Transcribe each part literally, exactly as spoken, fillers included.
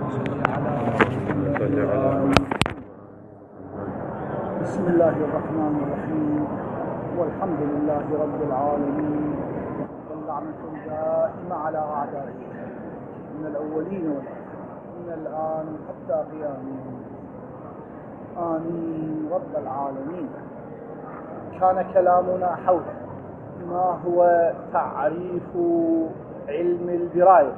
بسم الله الرحمن الرحيم والحمد لله رب العالمين واللعنة الدائمة على أعدائه من الأولين والآخرين من الآن حتى قيامهم آمين رب العالمين. كان كلامنا حول ما هو تعريف علم الدراية.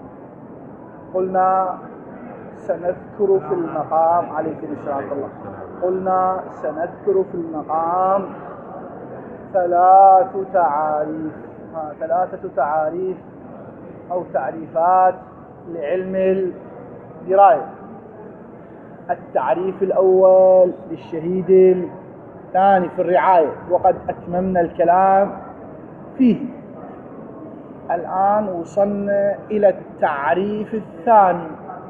قلنا سنذكر في المقام عليكم السلام الله قلنا سنذكر في المقام ثلاث تعاريف ثلاثة تعاريف أو تعريفات لعلم الدراية. التعريف الأول للشهيد الثاني في الرعاية، وقد أتممنا الكلام فيه. الآن وصلنا إلى التعريف الثاني،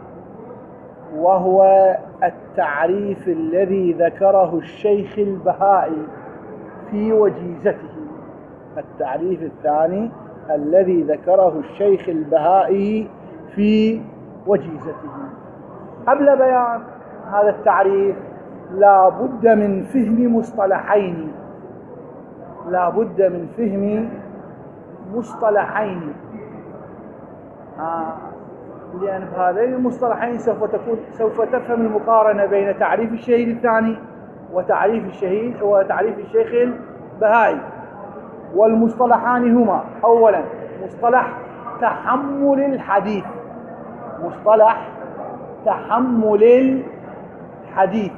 وهو التعريف الذي ذكره الشيخ البهائي في وجيزته. التعريف الثاني الذي ذكره الشيخ البهائي في وجيزته. قبل بيان هذا التعريف لا بد من فهم مصطلحين لا بد من فهم مصطلحين آه. لأن بهذين المصطلحين سوف تكون سوف تفهم المقارنة بين تعريف الشهيد الثاني وتعريف الشهيد وتعريف الشيخ البهائي. والمصطلحان هما: أولا مصطلح تحمل الحديث مصطلح تحمل الحديث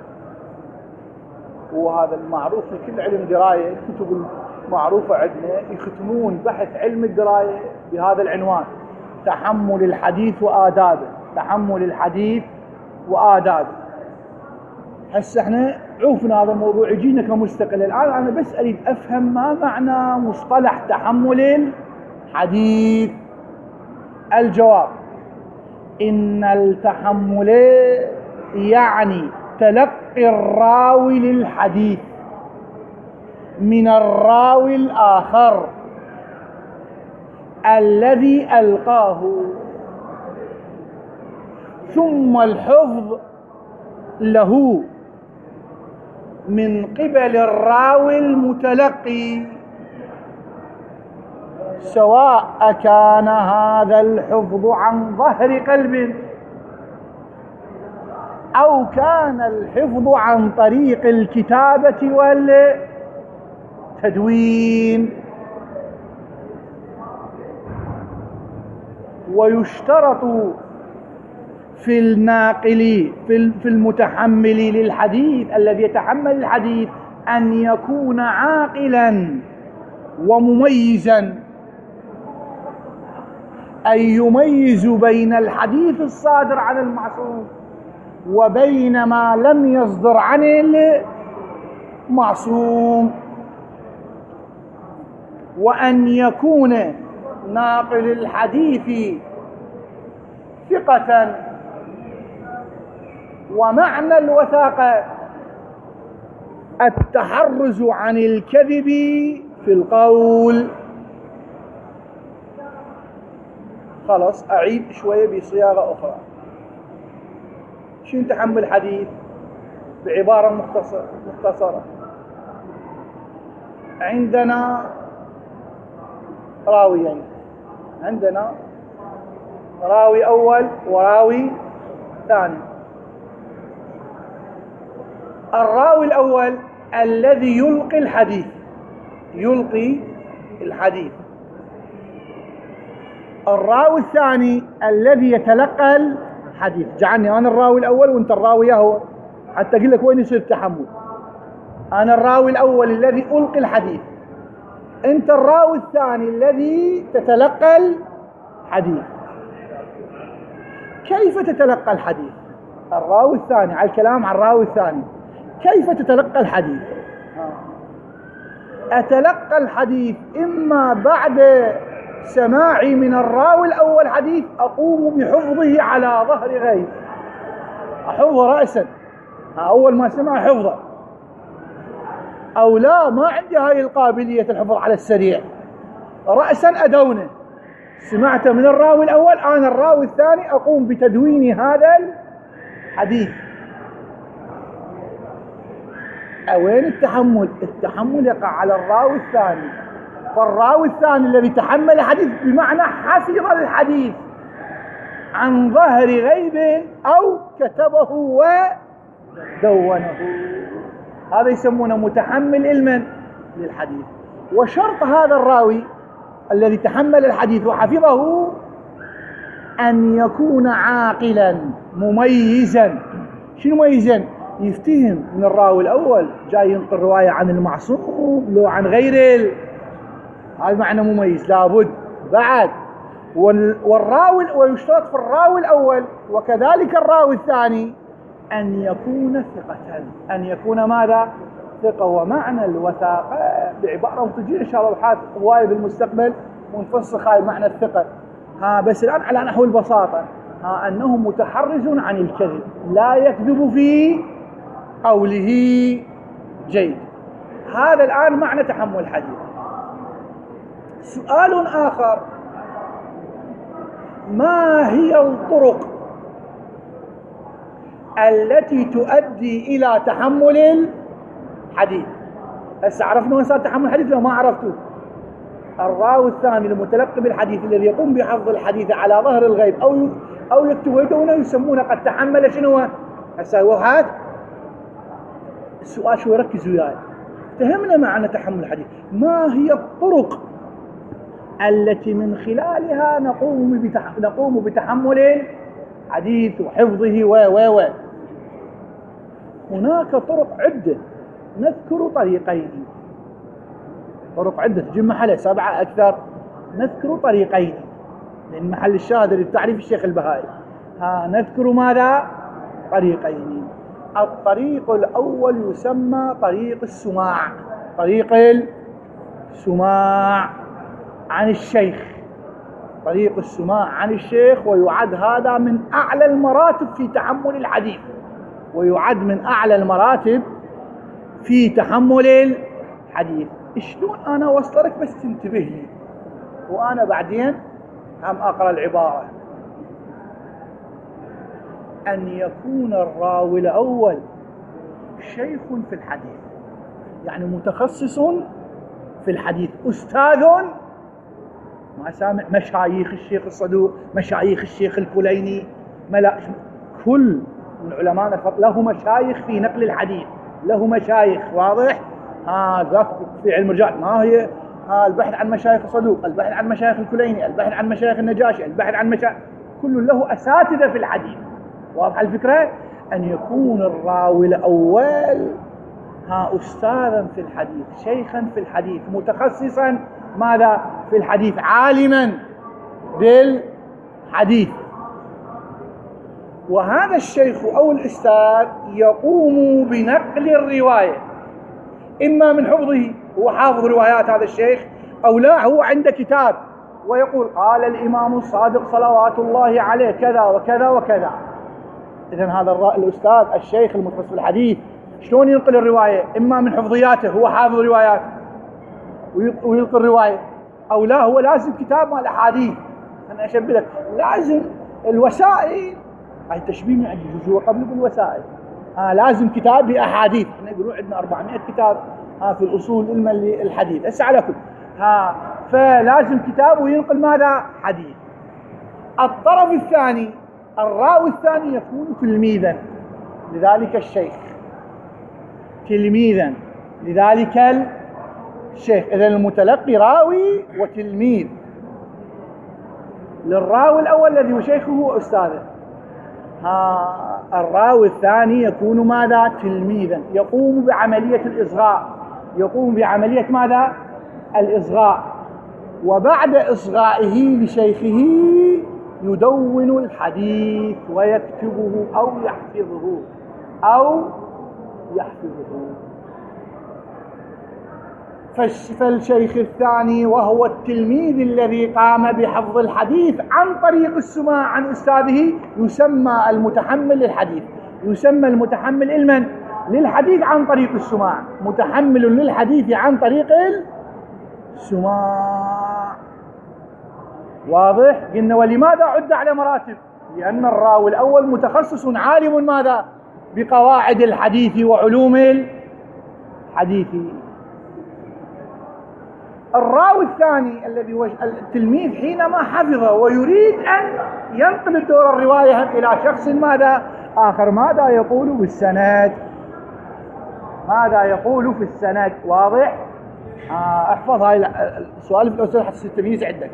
وهذا المعروف في كل علم دراية. الكتب المعروفة عندنا يختمون بحث علم الدراية بهذا العنوان: تحمل الحديث وآدابه. تحمل الحديث وآدابه. هسه احنا عوفنا هذا الموضوع يجينا كمستقل. الآن أنا بس أريد أفهم ما معنى مصطلح تحمل الحديث. الجواب: إن التحمل يعني تلقي الراوي للحديث من الراوي الآخر الذي ألقاه، ثم الحفظ له من قبل الراوي المتلقي، سواء كان هذا الحفظ عن ظهر قلب أو كان الحفظ عن طريق الكتابة والتدوين. ويشترط في الناقل في المتحمل للحديث الذي يتحمل الحديث أن يكون عاقلا ومميزا، أن يميز بين الحديث الصادر عن المعصوم وبين ما لم يصدر عن المعصوم، وأن يكون ناقل الحديث ثقة. ومعنى الوثاقة التحرز عن الكذب في القول. خلاص أعيد شوية بصياغة أخرى. شو تحمل الحديث بعبارة مختصرة مختصرة عندنا راويين، عندنا راوي أول وراوي ثاني. الراوي الأول الذي يلقي الحديث يلقي الحديث الراوي الثاني الذي يتلقى الحديث. جعلني أنا الراوي الأول وأنت الراوي هو، حتى أقول لك وين يصير التحمل. أنا الراوي الأول الذي ألقي الحديث، أنت الراوي الثاني الذي تتلقى الحديث. كيف تتلقى الحديث؟ الراوي الثاني على الكلام عن الراوي الثاني. كيف تتلقى الحديث؟ أتلقى الحديث إما بعد سماعي من الراوي الأول حديث أقوم بحفظه على ظهر غيب، أحفظه رأسا أول ما سمع حفظه، أو لا ما عندي هاي القابلية الحفظ على السريع، رأسا أدونه سمعت من الراوي الأول، أنا الراوي الثاني أقوم بتدوين هذا الحديث. وين التحمل؟ التحمل يقع على الراوي الثاني. فالراوي الثاني الذي تحمل الحديث بمعنى حفظ الحديث عن ظهر غيب أو كتبه ودونه، هذا يسمونه متحمل علما للحديث. وشرط هذا الراوي الذي تحمل الحديث وحفظه أن يكون عاقلا مميزا. شنو مميزا؟ يفتهم من الراوي الأول جاي ينقل رواية عن المعصوم لو عن غيره، هذا معنى مميز لابد. بعد والراوي، ويشترط في الراوي الأول وكذلك الراوي الثاني أن يكون ثقة، أن يكون ماذا؟ ثقة. ومعنى الوثاقة بعبارة وتجينا إن شاء الله أبحاث هواية بالمستقبل ونفسخ هاي معنى الثقة. ها بس الآن على نحو البساطة، ها أنه متحرز عن الكذب، لا يكذب في قوله. جيد، هذا الآن معنى تحمل الحديث. سؤال آخر، ما هي الطرق التي تؤدي إلى تحمل الحديث؟ هسه عرفنا وين صار تحمل الحديث لو ما عرفتوه. الراوي الثاني المتلقي بالحديث الذي يقوم بحفظ الحديث على ظهر الغيب أو أو يكتب يدونه يسمونه قد تحمل شنو. هسه وحد السؤال شو يركز وياي، فهمنا معنى تحمل الحديث. ما هي الطرق التي من خلالها نقوم بتح... نقوم بتحمل الحديث وحفظه و و و هناك طرق عدة، نذكر طريقين. طرق عدة تجي محلها سبعة أكثر، نذكر طريقين لأن محل الشاهد للتعريف الشيخ البهائي. ها نذكر ماذا؟ طريقين. الطريق الأول يسمى طريق السماع، طريق السماع عن الشيخ، طريق السماع عن الشيخ، ويعد هذا من أعلى المراتب في تحمل الحديث، ويعد من أعلى المراتب في تحمل الحديث. شلون أنا وصلك بس تنتبه لي، وأنا بعدين هم أقرأ العبارة. أن يكون الراوي الأول شيخ في الحديث، يعني متخصص في الحديث، أستاذ، ما سامع مشايخ الشيخ الصدوق، مشايخ الشيخ الكليني، ملا كل من علماء له مشايخ في نقل الحديث، له مشايخ واضح. ها ذاك في علم الرجال ما هي ها البحث عن مشايخ الصدوق، البحث عن مشايخ الكليني، البحث عن مشايخ النجاشي، البحث عن مشايخ، كل له أساتذة في الحديث. واضح الفكرة؟ أن يكون الراوي الأول ها أستاذا في الحديث، شيخا في الحديث، متخصصا ماذا؟ في الحديث، عالما بالحديث. وهذا الشيخ أو الأستاذ يقوم بنقل الرواية، إما من حفظه، هو حافظ روايات هذا الشيخ، أو لا هو عنده كتاب ويقول قال الإمام الصادق صلوات الله عليه كذا وكذا وكذا. إذن هذا الأستاذ الشيخ المتخصص في الحديث شلون ينقل الرواية؟ إما من حفظياته، هو حافظ روايات ويلقي الرواية، أو لا هو لازم كتاب مال الأحاديث. أنا أشبه لك لازم الوسائل، هاي تشبيه من عندي جزء قبل بالوسائل. آه لازم كتاب بأحاديث، احنا يقولون عندنا أربعمائة كتاب ها في الأصول علما للحديث. هسه على كل ها فلازم كتاب وينقل ماذا؟ حديث. الطرف الثاني الراوي الثاني يكون تلميذا لذلك الشيخ، تلميذا لذلك الشيخ. إذن المتلقي راوي وتلميذ للراوي الأول الذي هو شيخه وأستاذه. ها الراوي الثاني يكون ماذا؟ تلميذا، يقوم بعملية الإصغاء، يقوم بعملية ماذا؟ الإصغاء. وبعد إصغائه لشيخه يدون الحديث ويكتبه أو يحفظه أو يحفظه. فالشيخ الثاني وهو التلميذ الذي قام بحفظ الحديث عن طريق السماع عن أستاذه يسمى المتحمل للحديث، يسمى المتحمل علما للحديث عن طريق السماع، متحمل للحديث عن طريق السماع. واضح؟ قلنا ولماذا عد على مراتب؟ لأن الراوي الأول متخصص عالم ماذا؟ بقواعد الحديث وعلوم الحديث. الراوي الثاني الذي هو التلميذ حينما حفظ ويريد أن ينقل دور الرواية إلى شخص ماذا؟ آخر، ماذا يقول بالسند؟ ماذا يقول في السند؟ واضح؟ آه احفظ هاي السؤال في الأسئلة حتى التمييز عندك.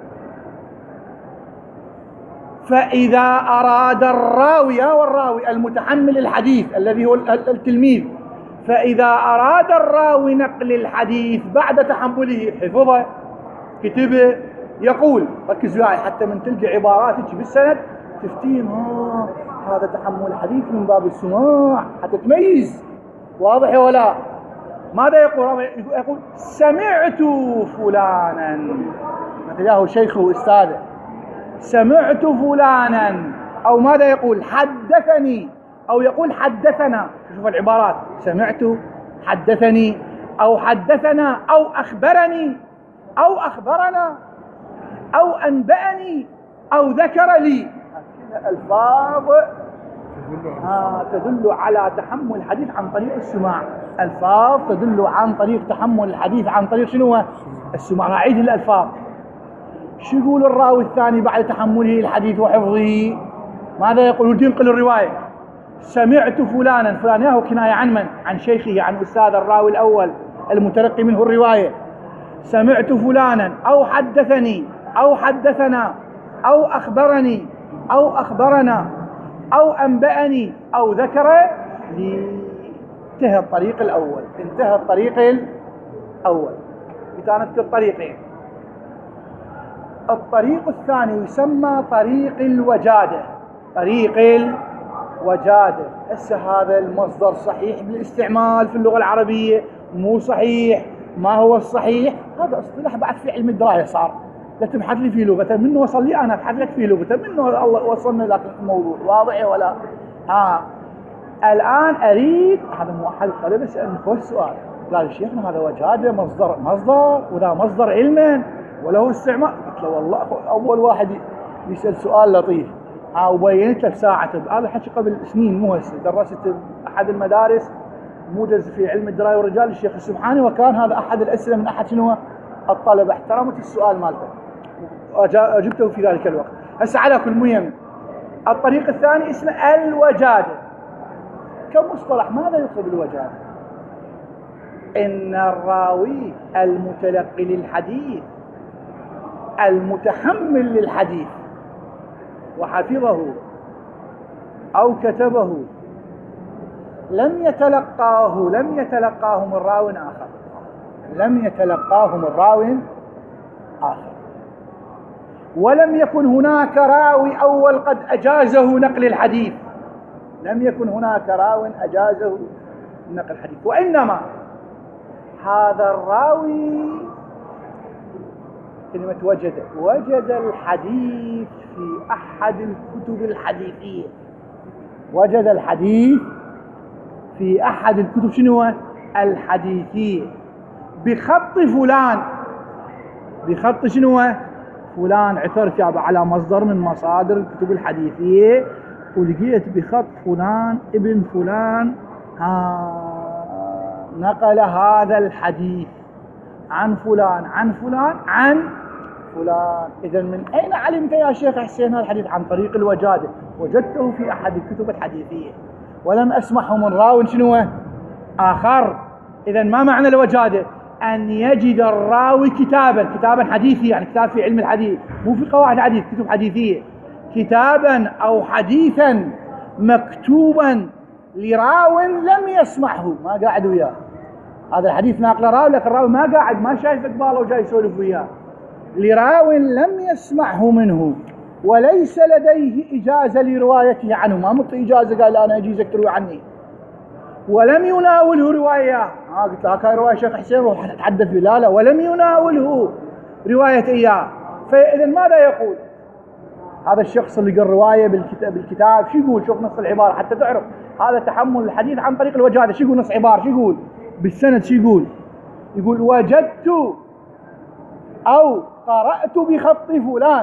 فإذا أراد الراوي والراوي المتحمل الحديث الذي هو التلميذ، فإذا أراد الراوي نقل الحديث بعد تحمله، حفظه كتبه، يقول، ركز معي حتى من تلقي عباراتك بالسند تفتين ها هذا تحمل الحديث من باب السماع حتى تميز. واضح ولا؟ ماذا يقول؟ يقول سمعت فلانا، مثل هو شيخه أستاذه، سمعت فلانا، أو ماذا يقول؟ حدثني، أو يقول حدثنا. شوف العبارات، سمعت، حدثني، أو حدثنا، أو أخبرني، أو أخبرنا، أو أنبأني، أو ذكر لي. ألفاظ آه تدل على تحمل الحديث عن طريق السماع. ألفاظ تدل عن طريق تحمل الحديث عن طريق شنو؟ السماع. نعيد الألفاظ. شو يقول الراوي الثاني بعد تحمله الحديث وحفظه؟ ماذا يقول؟ ينقل الرواية، سمعت فلانا. فلان هو كناية عن من؟ عن شيخه، عن أستاذ الراوي الأول المتلقي منه الرواية. سمعت فلانا، أو حدثني، أو حدثنا، أو أخبرني، أو أخبرنا، أو أنبأني، أو ذكر لي. انتهى الطريق الأول، انتهى الطريق الأول. بتنذكر طريقين. الطريق الثاني يسمى طريق الوجادة. طريق الوجادة. هسه هذا المصدر صحيح بالاستعمال في اللغة العربية، مو صحيح، ما هو الصحيح؟ هذا اصطلاح بعد في علم الدراية صار. لا تبحث لي في لغته، منه وصل لي أنا أبحث لك في لغته، منه الله وصلنا لك الموضوع. واضح ولا؟ ها الآن أريد، هذا مو أحد الطلبة سألني خوش سؤال، قال شيخنا هذا وجادة مصدر مصدر وذا مصدر علما وله استعمال. قلت له والله أول واحد يسأل سؤال لطيف. ها وبينت له بساعة. هذا حكي قبل سنين مو هسه، درست أحد المدارس موجز في علم الدراية والرجال الشيخ السبحاني، وكان هذا أحد الأسئلة من أحد شنو الطلبة. احترمت السؤال مالته أجبته في ذلك الوقت. هسه على كل مهم، الطريق الثاني اسمه الوجادة. كمصطلح ماذا يقصد بالوجادة؟ إن الراوي المتلقي للحديث المتحمل للحديث وحفظه أو كتبه لم يتلقاه لم يتلقاه من راو آخر لم يتلقاه من راو آخر ولم يكن هناك راوي أول قد أجازه نقل الحديث. لم يكن هناك راو أجازه نقل الحديث، وإنما هذا الراوي كلمة وجد وجد الحديث في أحد الكتب الحديثية. وجد الحديث في أحد الكتب شنو الحديثية بخط فلان. بخط شنو فلان. عثرت على مصدر من مصادر الكتب الحديثية ولقيت بخط فلان ابن فلان ها نقل هذا الحديث عن فلان عن فلان عن فلان. إذن من أين علمت يا شيخ حسين هذا الحديث؟ عن طريق الوجادة. وجدته في أحد الكتب الحديثية ولم أسمعه من راو شنو آخر. إذن ما معنى الوجادة؟ أن يجد الراوي كتابا كتابا حديثي، يعني كتاب في علم الحديث، مو في قواعد الحديث، كتب حديثية، كتابا أو حديثا مكتوبا لراو لم يسمعه، ما قاعد وياه. هذا الحديث ناقله راوي، لكن الراوي ما قاعد، ما شايف قباله وجاي يسولف وياه. لراو لم يسمعه منه وليس لديه إجازة لروايته عنه، ما مطي إجازة قال أنا أجيزك تروي عني، ولم يناوله رواية. ها قلت له هاي رواية شيخ حسين روح اتحدث به. لا لا، ولم يناوله رواية إياه. فإذا ماذا يقول هذا الشخص اللي قال رواية بالكتاب, بالكتاب شو يقول؟ شوف نص العبارة حتى تعرف هذا تحمل الحديث عن طريق الوجادة. شو يقول نص عبارة؟ شو يقول بالسند؟ شو يقول؟ يقول وجدت أو قرأت بخط فلان،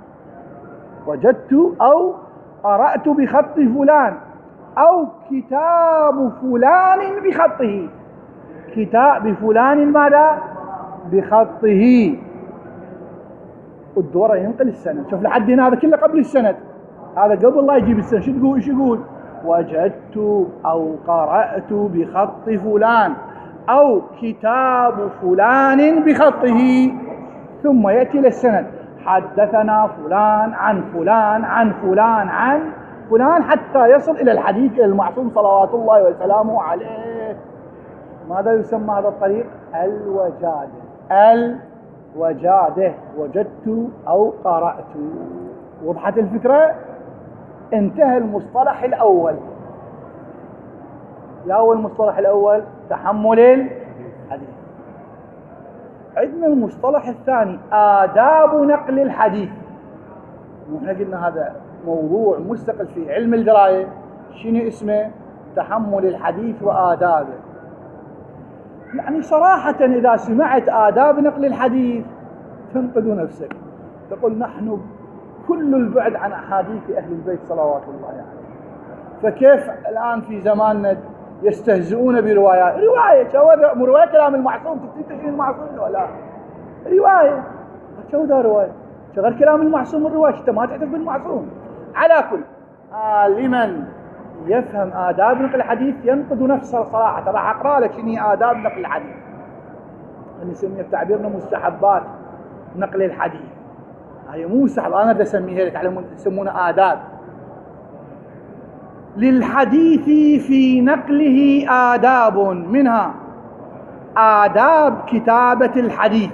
وجدت أو قرأت بخط فلان، أو كتاب فلان بخطه، كتاب فلان ماذا؟ بخطه. والدورة ينقل السند. شوف لحد هنا هذا كله قبل السند، هذا قبل لا يجيب السند. شو تقول؟ شو يقول؟ وجدت أو قرأت بخط فلان أو كتاب فلان بخطه، ثم يأتي للسند، حدثنا فلان عن فلان عن فلان عن فلان، حتى يصل إلى الحديث إلى المعصوم صلوات الله وسلامه عليه. ماذا يسمى هذا الطريق؟ الوجادة. الوجادة. وجدت أو قرأت. وضحت الفكرة؟ انتهى المصطلح الأول. يا هو المصطلح الأول؟ تحمل الحديث. عندنا المصطلح الثاني آداب نقل الحديث. ونحن قلنا هذا موضوع مستقل في علم الدراية. شنو اسمه؟ تحمل الحديث وآدابه. يعني صراحة إذا سمعت آداب نقل الحديث تنقذ نفسك، تقول نحن كل البعد عن أحاديث أهل البيت صلوات الله عليه. يعني. فكيف الآن في زماننا يستهزئون بروايات؟ رواية شو رواية كلام المعصوم، تكتب المعصوم ولا رواية؟ شو ذا رواية؟ شو غير كلام المعصوم الرواية؟ أنت ما تعترف بالمعصوم. على كل آه لمن يفهم آداب نقل الحديث ينقذ نفسه صراحة. راح أقرأ لك شنو آداب نقل الحديث، نسميها بتعبيرنا مستحبات نقل الحديث. هي مو مستحب، أنا بدي أسميها لك، على يسمونها آداب. للحديث في نقله آداب، منها آداب كتابة الحديث،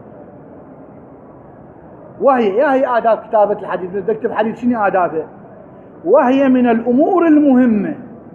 وهي يا هي آداب كتابة الحديث. بدك تكتب حديث شنو آدابها؟ وهي من الأمور المهمة.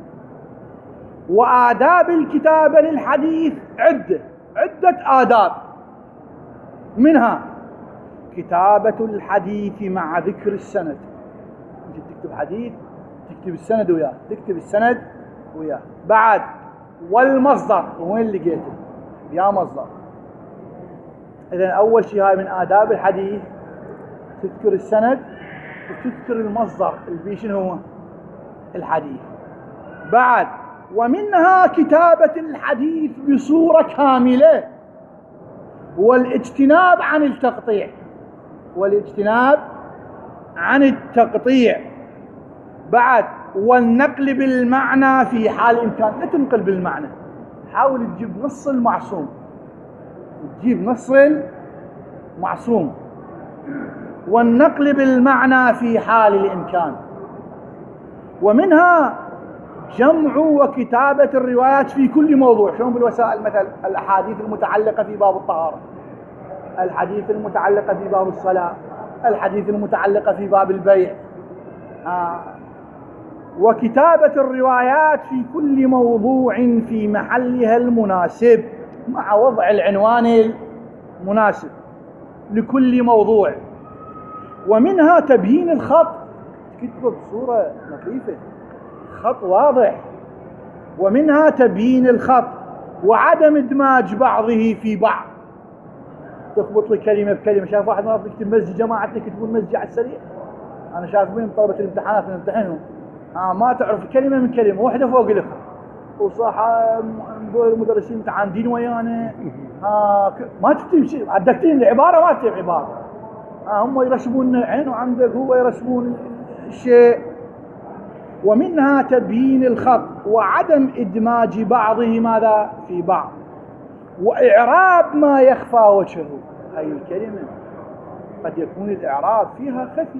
وآداب الكتابة للحديث عدة عدة آداب، منها كتابة الحديث مع ذكر السند. انت تكتب حديث تكتب السند وياه، تكتب السند وياه. بعد والمصدر، وين لقيته؟ يا مصدر. إذن أول شيء هاي من آداب الحديث، تذكر السند وتذكر المصدر اللي شنو هو الحديث. بعد ومنها كتابة الحديث بصورة كاملة، والاجتناب عن التقطيع، والاجتناب عن التقطيع. بعد والنقل بالمعنى في حال الإمكان. لا تنقل بالمعنى، حاول تجيب نص المعصوم، تجيب نص المعصوم. والنقل بالمعنى في حال الإمكان. ومنها جمع وكتابة الروايات في كل موضوع. شلون بالوسائل؟ مثل الأحاديث المتعلقة في باب الطهارة، الحديث المتعلقة في باب الصلاة، الحديث المتعلقة في باب البيع. آه. وكتابة الروايات في كل موضوع في محلها المناسب، مع وضع العنوان المناسب لكل موضوع. ومنها تبيين الخط، تكتبه بصورة لطيفة، خط واضح. ومنها تبيين الخط وعدم ادماج بعضه في بعض. تخبط لي كلمة بكلمة. شايف واحد مرات يكتب مسجد، جماعتنا يكتبون مسجد على السريع. أنا شايف من طلبة الامتحانات نمتحنهم آه ما تعرف كلمة من كلمة، واحدة فوق الأخرى. وصح المدرسين متعاندين ويانا آه ما تكتب شيء، عدتين العبارة ما تكتب عبارة. آه هم يرسمون عينه عندك، هو يرسمون الشيء. ومنها تبيين الخط وعدم إدماج بعضه ماذا في بعض، وإعراب ما يخفى وجهه. هاي الكلمة قد يكون الإعراب فيها خفي.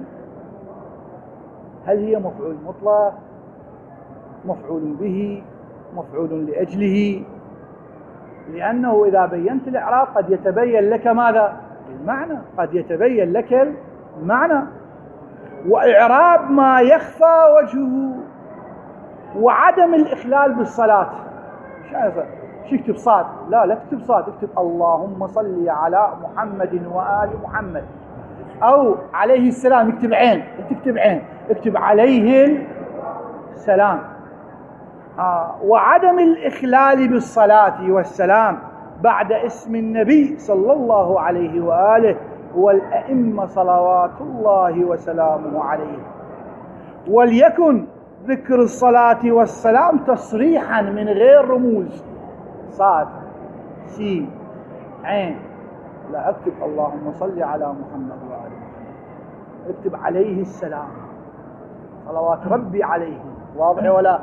هل هي مفعول مطلق، مفعول به، مفعول لأجله؟ لأنه إذا بينت الإعراب قد يتبين لك ماذا؟ المعنى، قد يتبين لك المعنى. وإعراب ما يخفى وجهه، وعدم الإخلال بالصلاة. شو اكتب صاد؟ لا لا تكتب صاد، اكتب اللهم صل على محمد وآل محمد، أو عليه السلام. اكتب عين، تكتب عين، اكتب عليه السلام. آه. وعدم الإخلال بالصلاة والسلام بعد اسم النبي صلى الله عليه وآله والأئمة صلوات الله وسلامه عليه. وليكن ذكر الصلاة والسلام تصريحا من غير رموز، صاد سين عين، لا اكتب اللهم صل على محمد وآله، اكتب عليه السلام صلوات ربي عليه. واضح ولا؟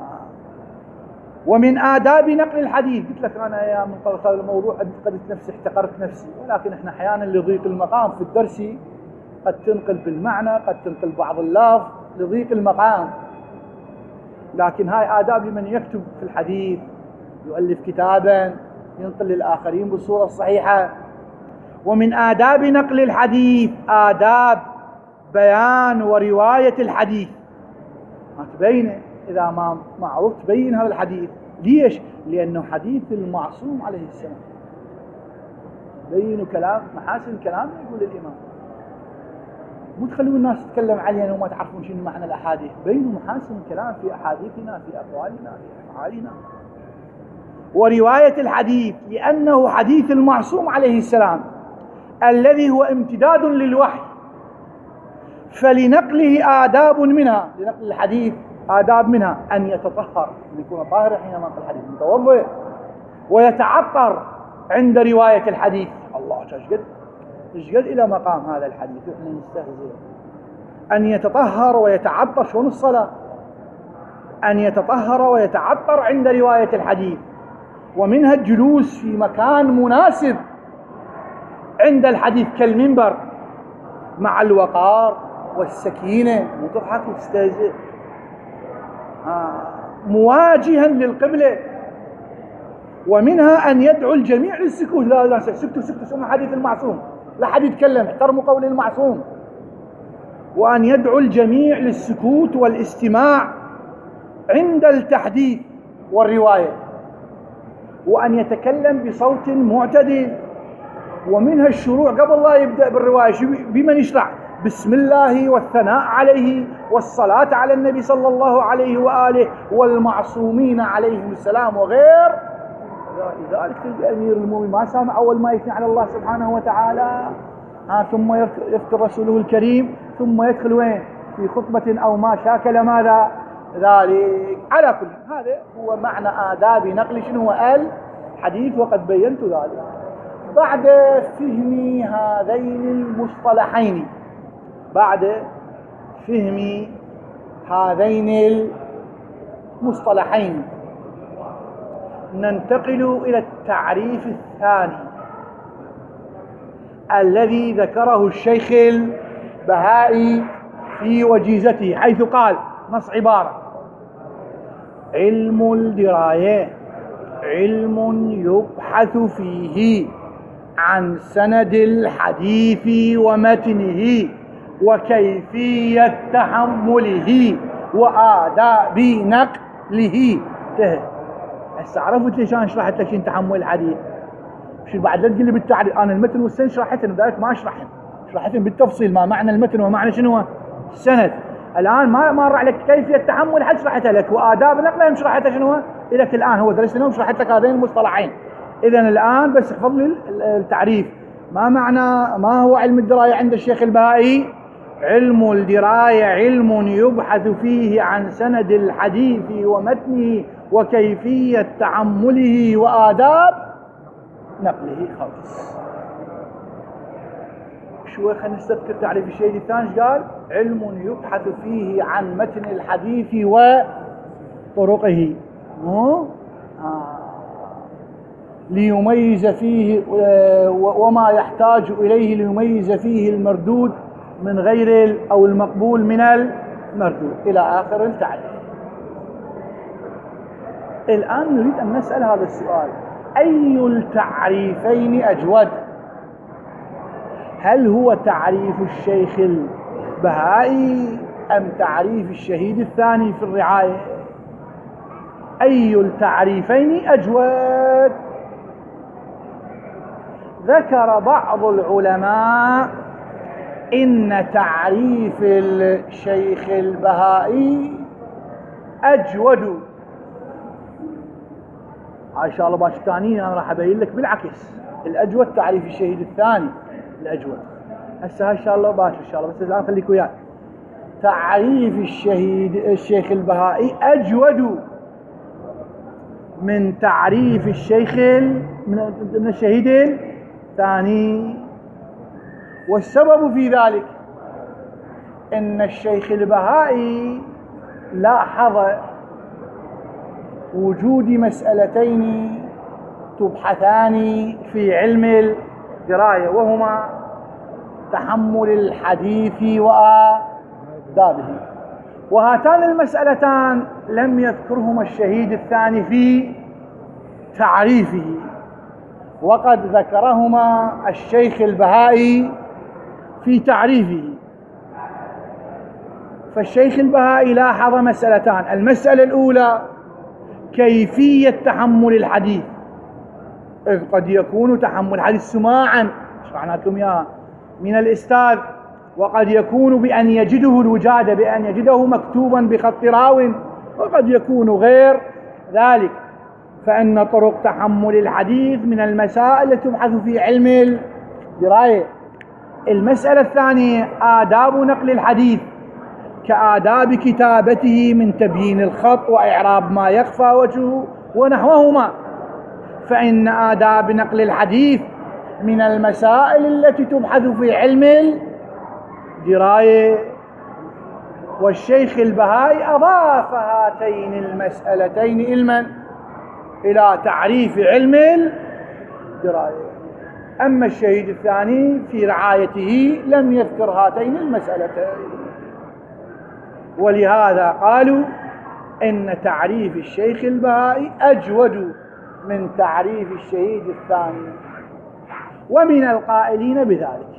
ومن آداب نقل الحديث، قلت لك أنا يا من طرف هذا الموضوع انتقدت نفسي احتقرت نفسي، ولكن احنا أحيانا لضيق المقام في الدرس قد تنقل بالمعنى، قد تنقل بعض اللفظ لضيق المقام، لكن هاي آداب لمن يكتب في الحديث، يؤلف كتابا ينقل للآخرين بالصورة الصحيحة. ومن آداب نقل الحديث آداب بيان ورواية الحديث، ما تبينه إذا ما معروف تبين هذا الحديث. ليش؟ لأنه حديث المعصوم عليه السلام، بينوا كلام محاسن الكلام يقول الإمام، مو تخلوا الناس تتكلم علينا وما تعرفون شنو معنى الأحاديث، بينوا محاسن الكلام في أحاديثنا في أقوالنا في أفعالنا. ورواية الحديث لأنه حديث المعصوم عليه السلام الذي هو امتداد للوحي، فلنقله آداب منها، لنقل الحديث آداب منها أن يتطهر، أن يكون طاهرا حينما ينقل الحديث، متوضئ، ويتعطر عند رواية الحديث. الله ايش قد ايش قد إلى مقام هذا الحديث وإحنا نستهزئ. أن يتطهر ويتعطر، شلون الصلاة؟ أن يتطهر ويتعطر عند رواية الحديث. ومنها الجلوس في مكان مناسب عند الحديث كالمنبر مع الوقار والسكينة، مو تضحك وتستهزئ، آه. مواجها للقبلة. ومنها أن يدعو الجميع للسكوت، لا لا سكتوا سكتوا سمعوا حديث المعصوم، لا حد يتكلم، احترموا قول المعصوم. وأن يدعو الجميع للسكوت والاستماع عند التحديث والرواية، وأن يتكلم بصوت معتدل. ومنها الشروع قبل لا يبدأ بالرواية بمن يشرع بسم الله والثناء عليه والصلاة على النبي صلى الله عليه وآله والمعصومين عليهم السلام وغير ذلك. تلقى أمير المؤمنين ما سامع أول ما يثني على الله سبحانه وتعالى، ها ثم يذكر رسوله الكريم، ثم يدخل وين؟ في خطبة أو ما شاكل ماذا ذلك. على كل هذا هو معنى آداب نقل شنو هو الحديث، وقد بينت ذلك. بعد فهم هذين المصطلحين، بعد فهم هذين المصطلحين ننتقل إلى التعريف الثاني الذي ذكره الشيخ البهائي في وجيزته، حيث قال نص عبارة: علم الدراية علم يبحث فيه عن سند الحديث ومتنه وكيفية تحمله وآداب نقله. انتهى. هسه عرفت ليش انا شرحت لك شنو تحمل الحديث؟ شو بعد لا تقول لي بالتعريف، انا المتن والسند شرحتهم، لذلك ما اشرحهم، شرحتهم بالتفصيل ما معنى المتن ومعنى شنو السند. الان ما ما عليك كيفية تحمل حد شرحتها لك، وآداب نقله شرحتها شنو لك الان، هو درس لهم شرحت لك هذين المصطلحين. اذا الان بس احفظ لي التعريف. ما معنى ما هو علم الدراية عند الشيخ البهائي؟ علم الدراية علم يبحث فيه عن سند الحديث ومتنه وكيفية تحمله وآداب نقله. خلاص شوي خلينا نستذكر تعريف الشيء الثاني. قال علم يبحث فيه عن متن الحديث وطرقه، آه. ليميز فيه وما يحتاج إليه ليميز فيه المردود من غير أو المقبول من المردود إلى آخر التعريف. الآن نريد أن نسأل هذا السؤال: أي التعريفين أجود؟ هل هو تعريف الشيخ البهائي أم تعريف الشهيد الثاني في الرعاية؟ أي التعريفين أجود؟ ذكر بعض العلماء إن تعريف الشيخ البهائي أجود. إن شاء الله باش الثانيين أنا راح أبين لك بالعكس، الأجود تعريف الشهيد الثاني الأجود. هسه ان شاء الله باكر ان شاء الله، بس الان خليك وياي. تعريف الشهيد الشيخ البهائي أجود من تعريف الشيخ من الشهيد الثاني، والسبب في ذلك أن الشيخ البهائي لاحظ وجود مسألتين تبحثان في علم الدراية، وهما تحمل الحديث وآدابه، وهاتان المسألتان لم يذكرهما الشهيد الثاني في تعريفه، وقد ذكرهما الشيخ البهائي في تعريفه. فالشيخ البهائي لاحظ مسألتان: المسألة الأولى كيفية تحمل الحديث، إذ قد يكون تحمل الحديث سماعا شرحنا لكم إياها من الأستاذ، وقد يكون بأن يجده الوجادة، بأن يجده مكتوبا بخط راو، وقد يكون غير ذلك. فإن طرق تحمل الحديث من المسائل التي تبحث في علم الدراية. المسألة الثانية آداب نقل الحديث، كآداب كتابته من تبيين الخط وإعراب ما يخفى وجهه ونحوهما. فإن آداب نقل الحديث من المسائل التي تبحث في علم الدراية. والشيخ البهائي أضاف هاتين المسألتين علما إلى تعريف علم الدراية. أما الشهيد الثاني في رعايته لم يذكر هاتين المسألتين، ولهذا قالوا إن تعريف الشيخ البهائي أجود من تعريف الشهيد الثاني. ومن القائلين بذلك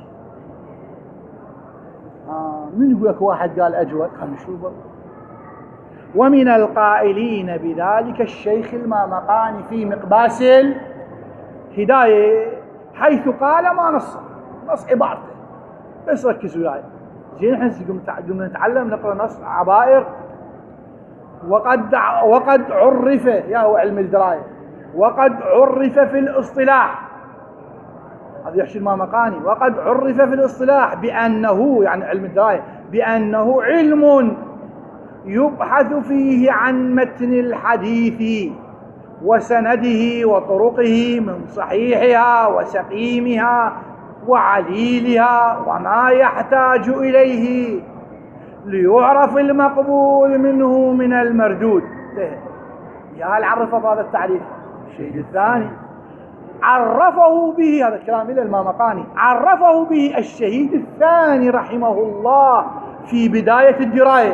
آه من يقول لك واحد قال أجود؟ خلنا نشوفه. ومن القائلين بذلك الشيخ المامقاني في مقباس الهداية، حيث قال ما نص نص عبارته، بس ركزوا وياي زين. احنا قمنا نتعلم نقرا نص عبائر، وقد وقد عرف يا هو علم الدراية، وقد عرف في الاصطلاح، هذا يحشي المامقاني، وقد عرف في الاصطلاح بأنه يعني علم الدراية بأنه علم يبحث فيه عن متن الحديث وسنده وطرقه من صحيحها وسقيمها وعليلها وما يحتاج إليه ليعرف المقبول منه من المردود. يا هل عرفه بهذا التعريف الشيء الثاني؟ عرفه به، هذا الكلام إلى المامقاني، عرفه به الشهيد الثاني رحمه الله في بداية الدراية،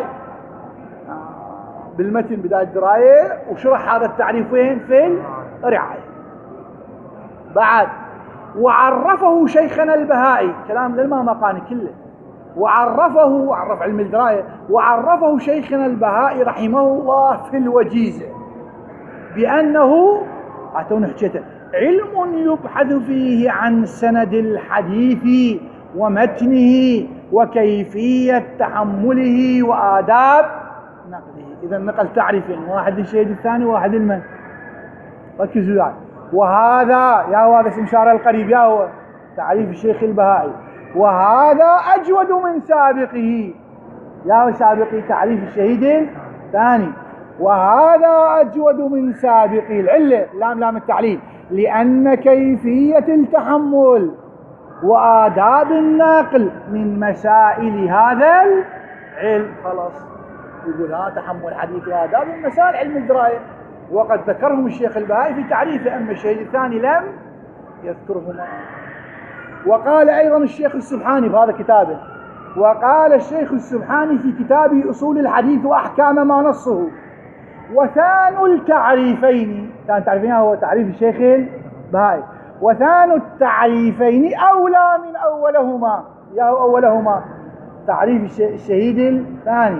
بالمتن بداية الدراية، وشرح هذا التعريف وين؟ في الرعاية. بعد وعرفه شيخنا البهائي، كلام للمامقاني كله، وعرفه عرف علم الدراية، وعرفه شيخنا البهائي رحمه الله في الوجيزة بأنه أعطونا حجته علم يبحث فيه عن سند الحديث ومتنه وكيفية تحمله وآداب نقله. إذا نقل تعريفين، واحد الشهيد الثاني وواحد المن. ركزوا يعني. وهذا يا هو هذا اسمشار القريب، يا هو تعريف الشيخ البهائي، وهذا أجود من سابقه، يا هو سابقي تعريف الشهيد الثاني، وهذا أجود من سابقه. العلة لام لام التعليل، لأن كيفية التحمل وآداب النقل من مسائل هذا العلم. خلاص يقول ها تحمل حديث وآداب المسائل علم الدراية، وقد ذكرهم الشيخ البهائي في تعريفه، أما الشهيد الثاني لم يذكرهما. وقال أيضا الشيخ السبحاني في هذا كتابه، وقال الشيخ السبحاني في كتابه أصول الحديث وأحكام ما نصه: وثان التعريفين، كان تعريفين هو تعريف الشيخ البهائي، وثان التعريفين أولى من أولهما، يا أولهما تعريف الشهيد الثاني،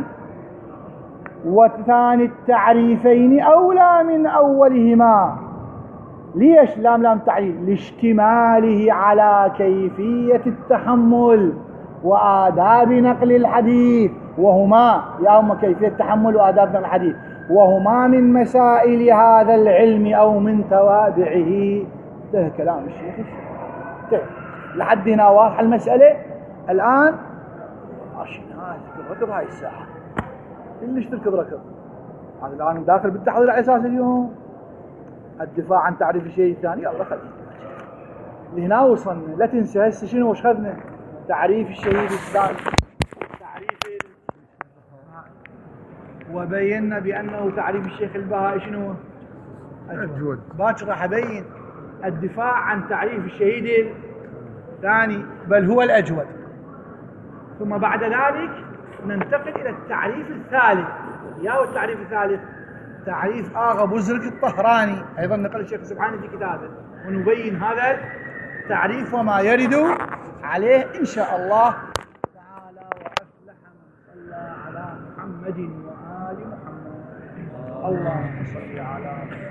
وثاني التعريفين أولى من أولهما. ليش لام لام تعليل؟ لاشتماله على كيفية التحمل وآداب نقل الحديث، وهما يا هما كيفية التحمل وآداب نقل الحديث، وهما من مسائل هذا العلم أو من توابعه. ده كلام الشيخ. لحد هنا واضح المسألة. الآن ماشي ناس ركض هاي الساحة، كلش تركض ركض. هذا الآن داخل بالتحضير على أساس اليوم الدفاع عن تعريف الشيء الثاني. يلا خلينا لهنا وصلنا. لا تنسى هسه شنو وش خذنا؟ تعريف الشهيد الثاني، تعريف وبينا بأنه تعريف الشيخ البهائي شنو؟ أجود. باكر راح أبين الدفاع عن تعريف الشهيد الثاني بل هو الأجود. ثم بعد ذلك ننتقل إلى التعريف الثالث. يا التعريف الثالث تعريف آغا بزرق الطهراني، أيضا نقل الشيخ سبحانه في كتابه، ونبين هذا التعريف وما يرد عليه إن شاء الله تعالى. وأفلح من صلى على محمد وآل محمد. اللهم صل على محمد.